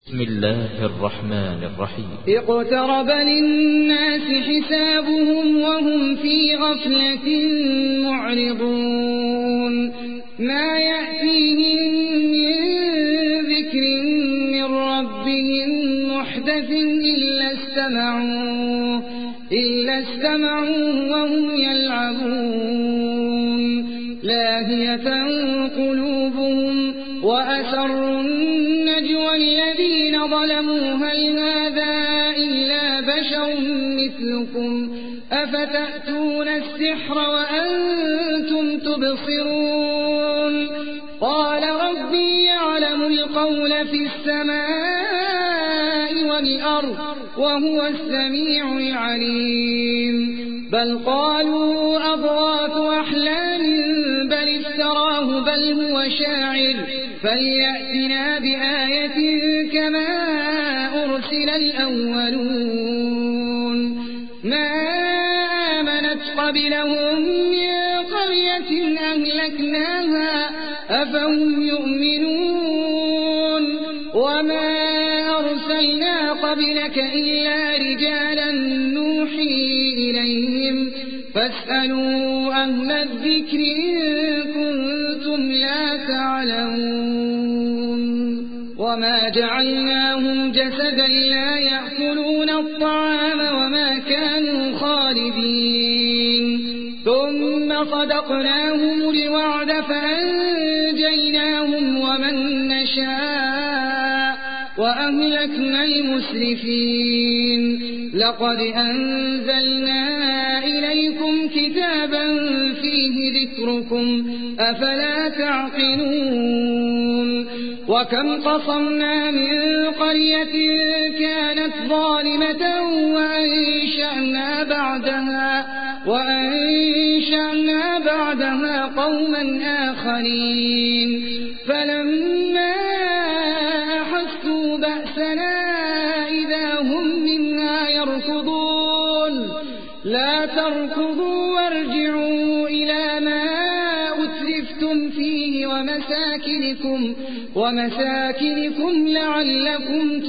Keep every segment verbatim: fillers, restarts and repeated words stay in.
بسم الله الرحمن الرحيم. اقترب للناس حسابهم وهم في غفلة معرضون ما يأتيهم من ذكر من ربهم محدث إلا استمعوه إلا استمعوه وهم يلعبون لاهية قلوبهم وأسروا النجوى الذين ظلموا هل هذا إلا بشر مثلكم أفتأتون السحر وأنتم تبصرون قال ربي يعلم القول في السماء والأرض وهو السميع العليم بل قالوا أضغاث أحلام بل افتراه بل هو شاعر فليأتنا بآية كما أرسل الأولون ما آمنت قبلهم من قرية أهلكناها أفهم يؤمنون وما أرسلنا قبلك إلا رجالا نوحي إليهم فاسألوا أهل الذكر إن كنتم لا تعلمون وما جعلناهم جسدا لا يأكلون الطعام وما كانوا خالدين ثم صدقناهم الوعد فأنجيناهم ومن نشاء وأهلكنا المسرفين لقد أنزلنا إليكم كتابا فيه ذكركم أفلا تعقلون وكم قصمنا من قرية كانت ظالمة وأنشأنا بعدها وأنشأنا بعدها قوما آخرين فلما أحسوا بأسنا إذا هم منها يركضون لا تركضوا وارجعوا إلى ما أترفتم فيه ومساكنكم, ومساكنكم لعلكم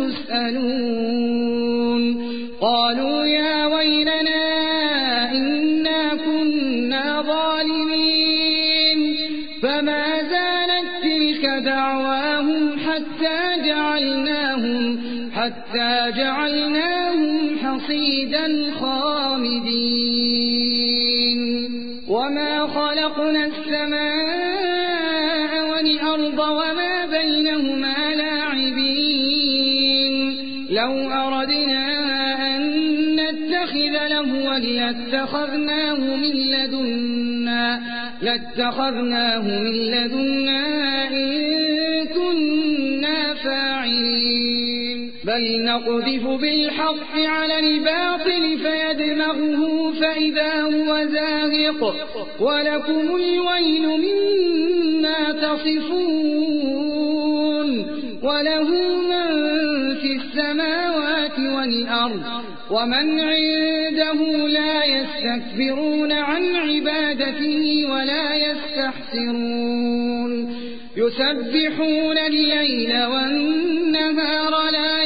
تسألون قالوا يا ويلنا إنا كنا ظالمين فما زالت تلك دعواهم حتى جعلناهم, حتى جعلناهم حصيدا خامدين وما خلقنا السماء والأرض وما بينهما لاعبين لو أردنا أن نتخذ لهوا لاتخذناه من لدنا لاتخذناه من لدنا إن كنا فاعلين بل نقذف بالحق على الباطل فيدمغه فإذا هو زاهق ولكم الويل مما تصفون وله من في السماوات والأرض ومن عنده لا يستكبرون عن عبادته ولا يستحسرون يسبحون الليل والنهار لا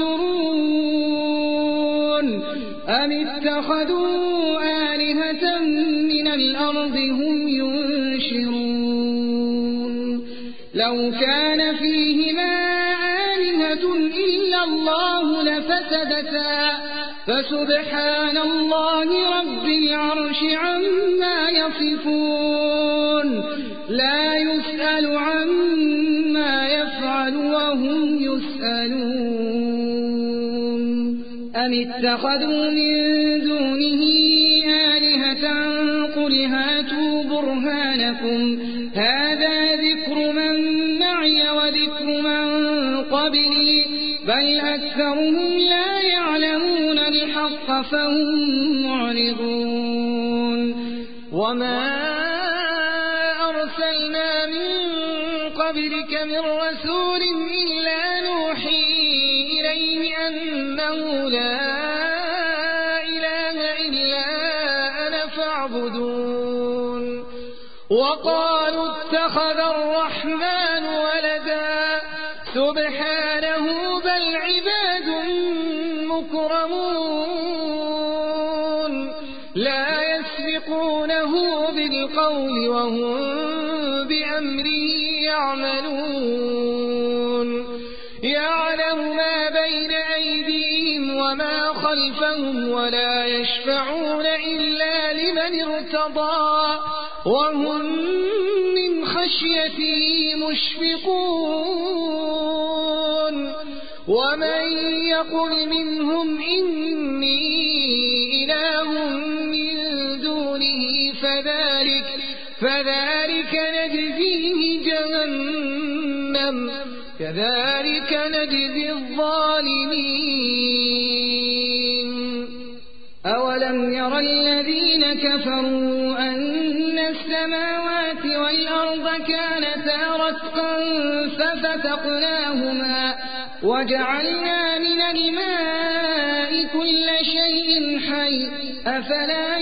يفترون أم اتخذوا آلهة من الأرض هم ينشرون لو كان فيهما آلهة إلا الله لفسدتا فسبحان الله رب العرش عما يصفون لا يسأل عما يفعل وهم يسألون أم اتخذوا من دونه آلهة قل هاتوا برهانكم هذا ذكر من معي وذكر من قبلي بل أكثرهم لا يعلمون الحق فهم معرضون وما أرسلنا من قبلك من رسول إلا نوحي إليه أنه لا إله إلا أنا فاعبدون وقالوا اتخذ الرحمن ولدا سبحانه بل عباد مكرمون لا يسبقونه بالقول وهم بأمره يعملون يعلم ما بين أيديهم وما خلفهم ولا يشفعون إلا لمن ارتضى وهم من خشيته مشفقون ومن يقل منهم إني إله من دونه فذلك, فذلك نجزيه جهنم كذلك نجزي الظالمين أولم ير الذين كفروا أن السماوات والأرض كانتا رتقا ففتقناهما وجعلنا من الماء كل شيء حي أفلا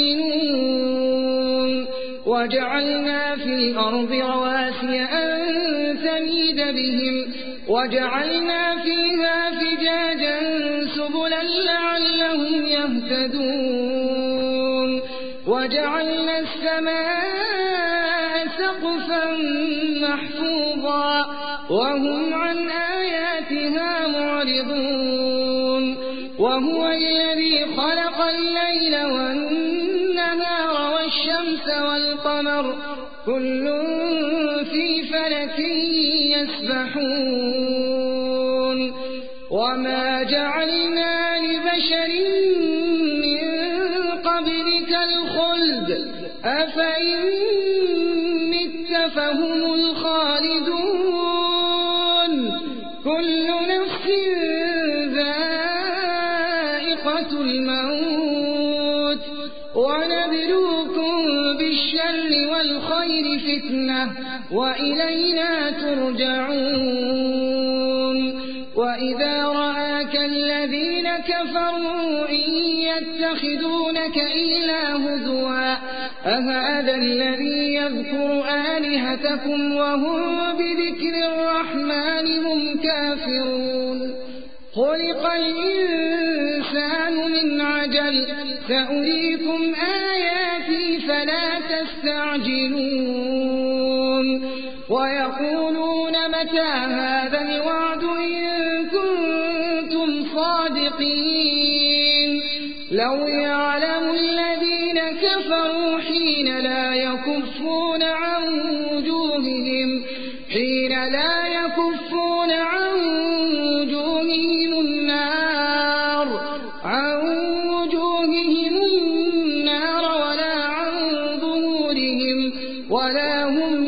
يؤمنون وجعلنا في الأرض رواسي أن تميد بهم وجعلنا فيها فجاجا سبلا لعلهم يهتدون وجعلنا السماء سقفا محفوظا وهم عن آياتها معرضون وهو الذي خلق الليل والنهار والشمس والقمر كل في فلك يسبحون وما جعلنا لبشر من قبلك الخلد أفإن مت فهم الخالدون كل نفس ذائقة الموت ونبلوكم بالشر والخير فتنة وإلينا ترجعون وإذا رآك الذين كفروا إن يتخذونك إلا هزوا أهذا الذي يذكر آلهتكم وهم بذكر الرحمن هم كافرون خلق الإنسان من عجل سأريكم آياتي فلا تستعجلون ويقولون متى هذا الوعد إن كنتم صادقين لو يعلم الذين كفروا حين لا يكفون عن وجوههم حين لا يكفون عن وجوههم النار عن وجوههم النار ولا عن ظهورهم ولا هم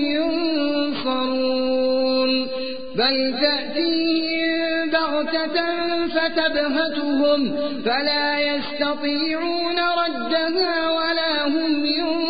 ينصرون بل تأتيهم بغتة فتبهتهم فلا يستطيعون ردها ولا هم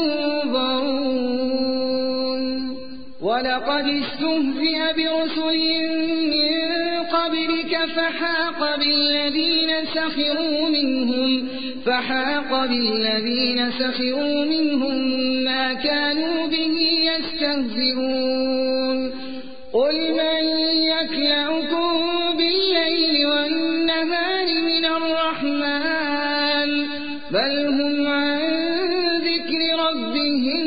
ينظرون ولقد استهزئ برسل من قبلك فحاق بالذين سخروا منهم فحاق بالذين سخروا منهم ما كانوا به يستهزئون قل من يكلؤكم بالليل والنهار من الرحمن بل هم عن ذكر ربهم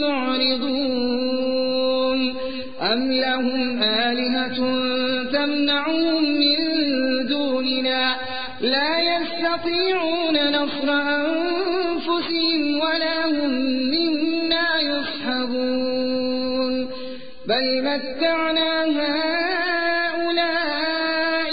معرضون أم لهم آلهة تمنعهم من دوننا لا يستطيعون نصر أنفسهم ولا هم منا يصحبون بل متعنا هؤلاء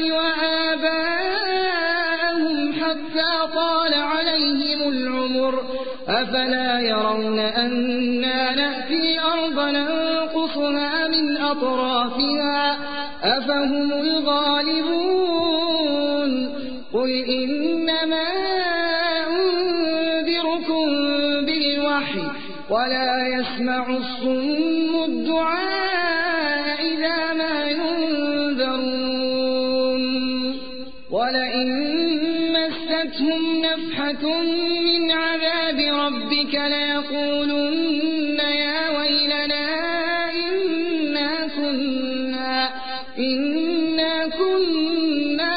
وآباءهم حتى طال عليهم العمر أفلا يرون أنا نأتي الأرض ننقصها من أطرافها أفهم الغالبون قل إنما أنذركم بالوحي ولا يسمع الصم الدعاء إذا ما ينذرون ولئن مستهم نفحة من عذاب ربك ليقولن يا ويلنا إنا كنا, إنا كنا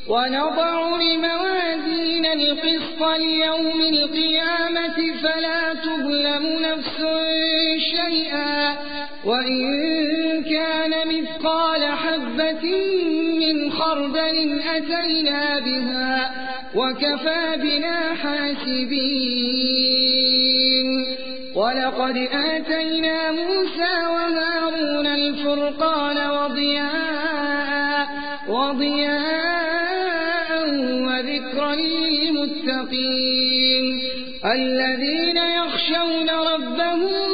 ونضع الموازين القسط ليوم القيامة فلا تظلم نفس شيئا وإن كان مثقال حبة من خردل أتينا بها وكفى بنا حاسبين ولقد آتينا موسى وهارون الفرقان وضياء, وضياء وذكرا للمتقين الذين يخشون ربهم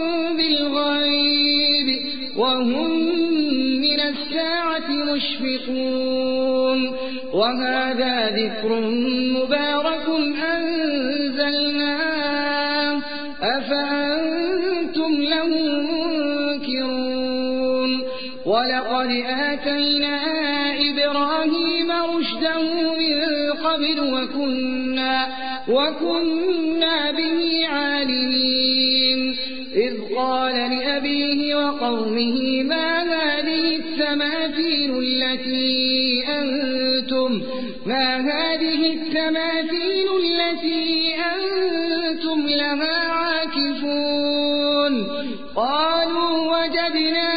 بالغيب وهم من الساعة مشفقون وهذا ذكر مبارك أنزلناه أفأنتم له منكرون ولقد آتينا إبراهيم رشده من قبل وكنا, وكنا به عالمين إذ قال لأبيه وقومه ما هذه التماثيل التي أنتم ما هذه التماثيل التي أنتم لها عاكفون قالوا وجدنا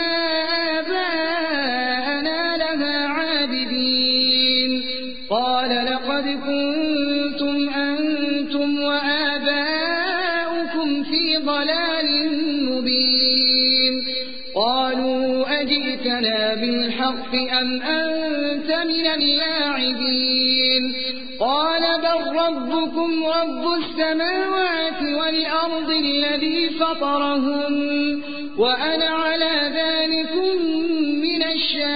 آباءنا لها عابدين قال لقد كنتم أنتم وآباؤكم في ضلال مبين قالوا أجئتنا بالحق أم أنت من اللاعبين قال بل ربكم رب السماوات والأرض الذي فطرهن وأنا على ذلكم من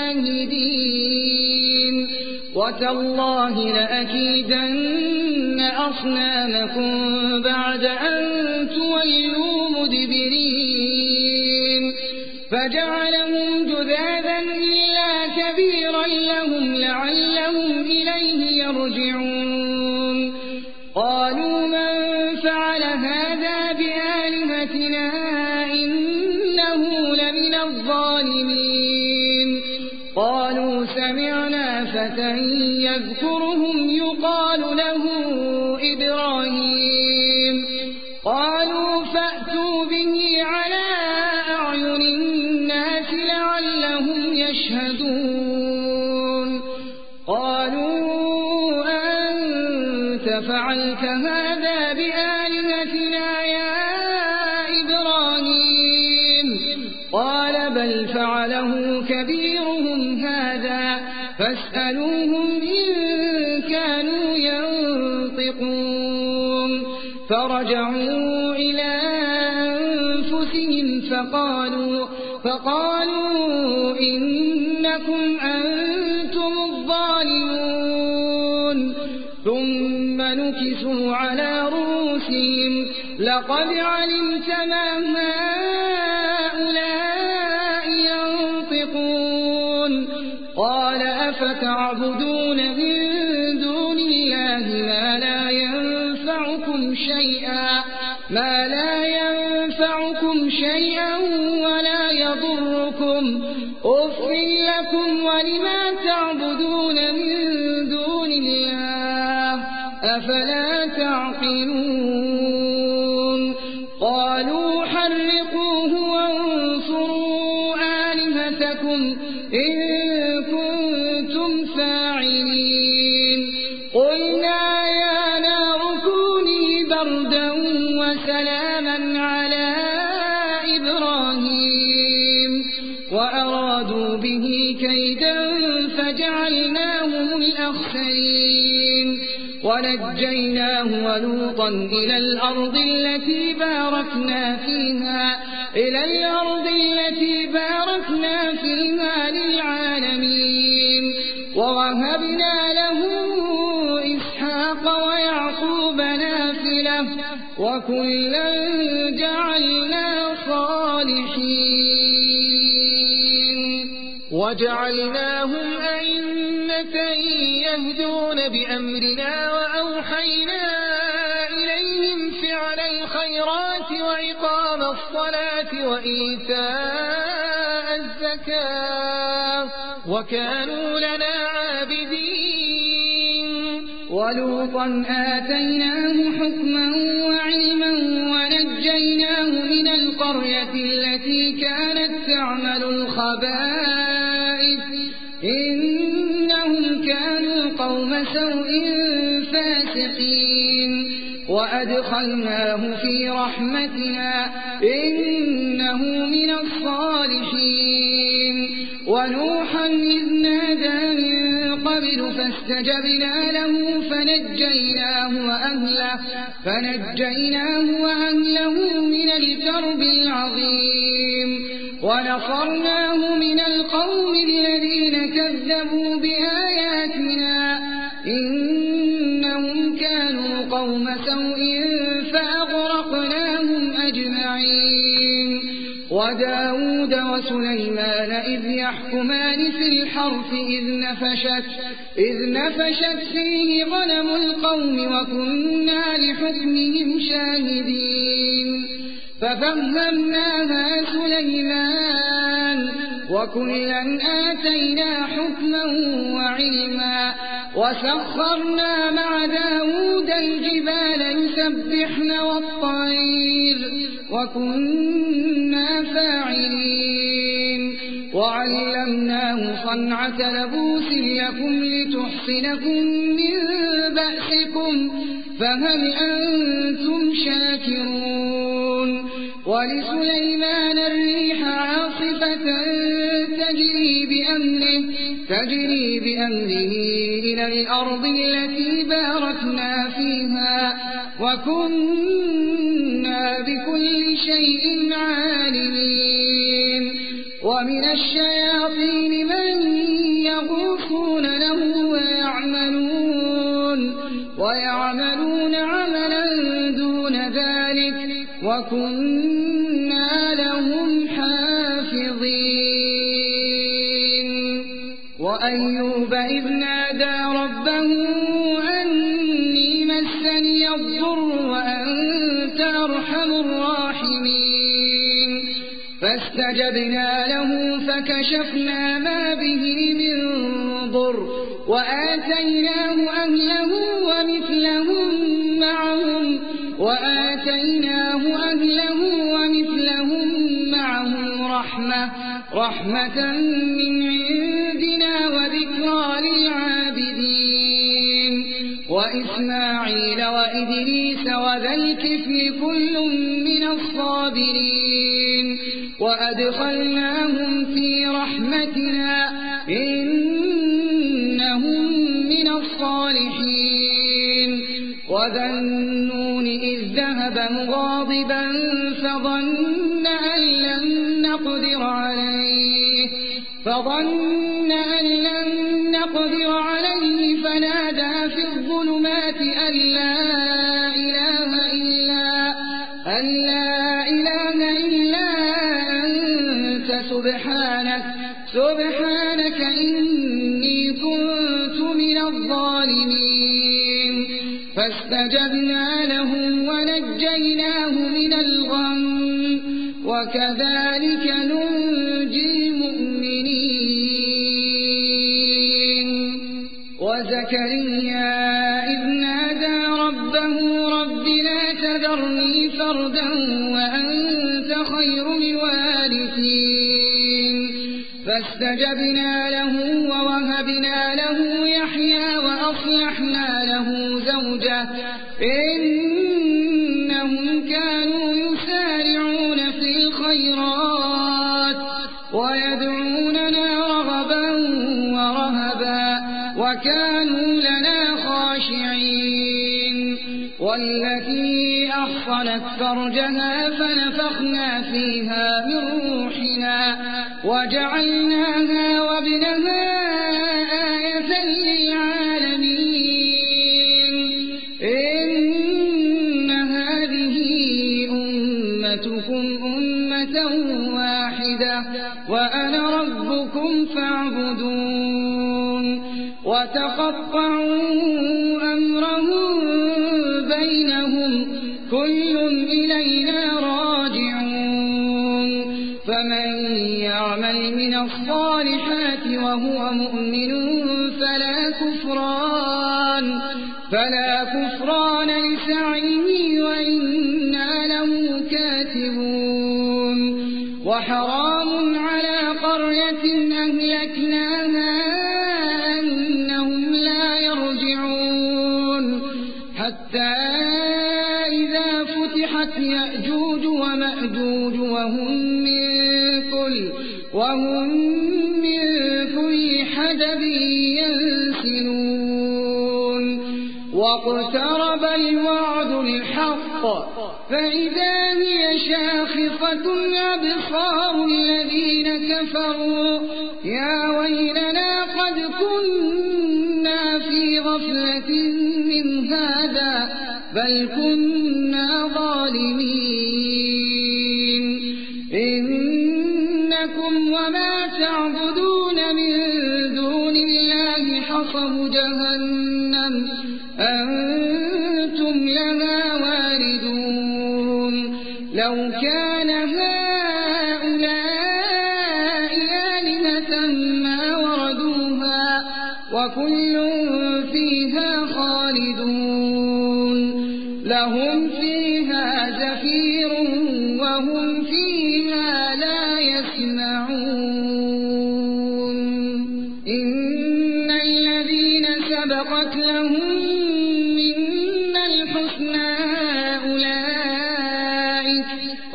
الشاهدين وتالله لأكيدن أصنامكم بعد أن تولوا مدبرين فجعلهم جذاذا إلا كبيرا لهم لعلهم إليه يرجعون قالوا من فعل هذا بآلهتنا إنه لمن الظالمين قالوا سمعنا فتى يذكرهم يقال له إبراهيم قالوا فأتوا به على أعين الناس لعلهم يشهدون قالوا أنت فعلت هذا بآلهتنا يا إبراهيم قال بل فعله كبيرهم هذا فاسألوهم إن كانوا ينطقون فرجعوا إلى أنفسهم فقالوا, فقالوا إنكم أنتم الظالمون ثم نكسوا على رؤوسهم لقد علمت ما هؤلاء ينطقون قال أفتعبدون من دون الله ما لا ينفعكم شيئا ما لا ينفعكم شيئا ولا يضركم أف لكم ولما تعبدون من دون الله أفلا تعقلون قالوا حرقوه وانصروا آلهتكم إن كنتم فاعلين قلنا يا نار كوني بردا وسلاما على إبراهيم وأرادوا به كيدا فجعلناهم الأخسرين ونجيناه ولوطا إلى الأرض التي باركنا فيها إلى الأرض التي باركنا فيها للعالمين ووهبنا له إسحاق ويعقوب نافلة وكلا جعلنا صالحين وجعلناهم أئمة يهدون بأمرنا وأوحينا إليهم فعل الخيرات وإقام الصلاة وإيتاء الزكاة وكانوا لنا عابدين ولوطا آتيناه حكما وعلما ونجيناه من القرية التي كانت تعمل الخبائث إنهم كانوا قوم سوء فاسقين وأدخلناه في رحمتنا إنه من الصالحين ونوحا إذ نادى من قبل فاستجبنا له فنجيناه وأهله, فنجيناه وأهله من الكرب العظيم ونصرناه من القوم الذين كذبوا بآياتنا إنهم كانوا قوم سوء فأغرقناهم أجمعين وداود وسليمان إذ يحكمان في الحرث إذ نفشت, إذ نفشت فيه غنم القوم وكنا لحكمهم شاهدين ففهمناها سليمان وكلا آتينا حكما وعلما وسخرنا مع داود الجبال يسبحن والطير وكنا فاعلين وعلمناه صنعة لبوس لكم لتحصنكم من بأسكم فهل أنتم شاكرون ولسليمان الريح عاصفة تجري بأمره, تجري بأمره إلى الأرض التي باركنا فيها وكنا بكل شيء عالمين ومن الشياطين من يغوصون له ويعملون, ويعملون عملا دون ذلك وكنا لهم حافظين وأيوب إذ نادى ربه أني مسني الضر وأنت أرحم الراحمين فاستجبنا له فكشفنا ما به من ضر وآتيناه أهله ومثلهم معهم وآتيناه أهله ومثلهم معهم رحمة, رحمة من عندنا وذكرى للعابدين وإسماعيل وإدريس وذا الكفل كل من الصابرين وأدخلناهم في رحمتنا إنهم من الصالحين وذا النون إذ ذهب مغاضبا فظن أن لن نقدر عليه, فظن أن لن نقدر عليه فنادى في الظلمات أن لا إله إلا, أن لا إله إلا أنت سبحانك, سبحانك إني كنت من الظالمين فاستجبنا له ونجيناه من الغم وكذلك ننجي المؤمنين وزكريا إذ نادى ربه رب لا تذرني فردا وأنت خير الوارثين فاستجبنا له ووهبنا له يحيى وأصلحنا له زوجه إنهم كانوا يسارعون في الخيرات ويدعوننا رغبا ورهبا وكانوا لنا خاشعين والتي أحصنت فرجها فنفخنا فيها من روحنا وجعلناها وابنها آية للعالمين إن هذه أمتكم أمة واحدة وأنا ربكم فاعبدون وتقطعوا أمرهم بينهم كل إلينا راجعون فمن يعمل من الصالحات وهو مؤمن فلا كفران, فلا كفران لسعيه وإنا له كاتبون وحرام على قرية أهلكناها أنهم لا يرجعون حتى إذا فتحت يأجوج ومأجوج وهم من كل وهم من كل حدب ينسلون واقترب الوعد الحق فإذا هي شاخصة أبصار الذين كفروا يا ويلنا قد كنا في غفلة من هذا بل كنا ظالمين إنكم وما تعبدون من دون الله حصب جهنم أنتم لها واردون لو كان هؤلاء آلهة ما وردوها وكل فيها خالدون لهم فيها زفير وهم فيها لا يسمعون إن الذين سبقت لهم منا الحسنى أولئك,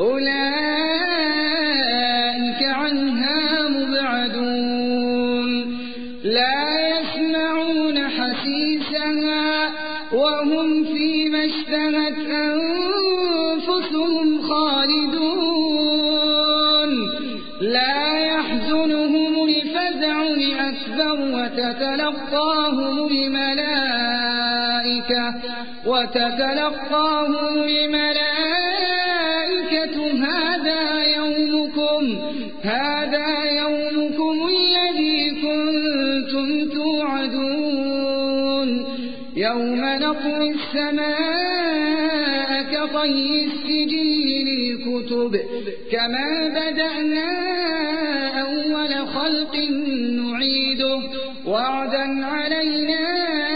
أولئك عنها مبعدون لا يسمعون حسيسها وهم فيما اشتهت أنفسهم خالدون لا يحزنهم الفزع الأكبر وتتلقاهم الملائكة وتتلقاهم الملائكة هذا يومكم هذا يومكم الذي كنتم توعدون يوم نطوي السماء كطي السجل للكتب كما بدأنا أول خلق نعيده وعدا علينا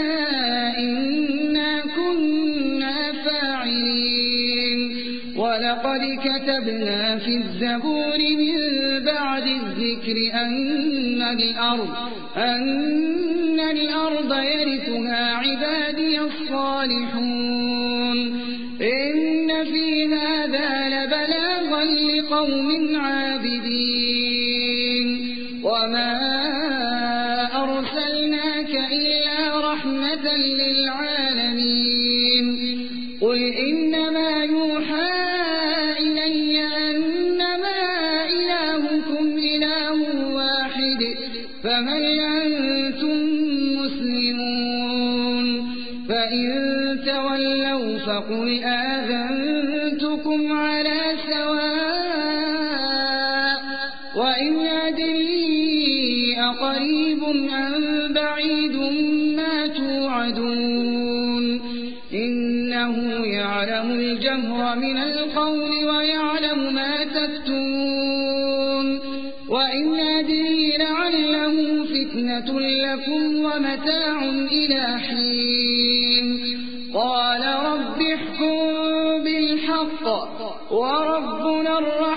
إنا كنا فاعلين ولقد كتبنا في الزبور من بعد الذكر أن الأرض أن الأرض يرثها عبادي الصالحون إن في هذا لبلاغا لقوم عابدين وما أرسلناك إلا رحمة للعالمين قل إنما يوحى إلي أنما إلهكم إله واحد فهل أنتم مسلمون فإن تولوا فقل آذنتكم على سواء وإن أدري أقريب أم بعيد ما توعدون إنه يعلم الجهر من القول ويعلم ما تكتمون وإن أدري لعله فتنة لكم ومتاع إلى حين قال رب احكم بالحق وربنا الرحمن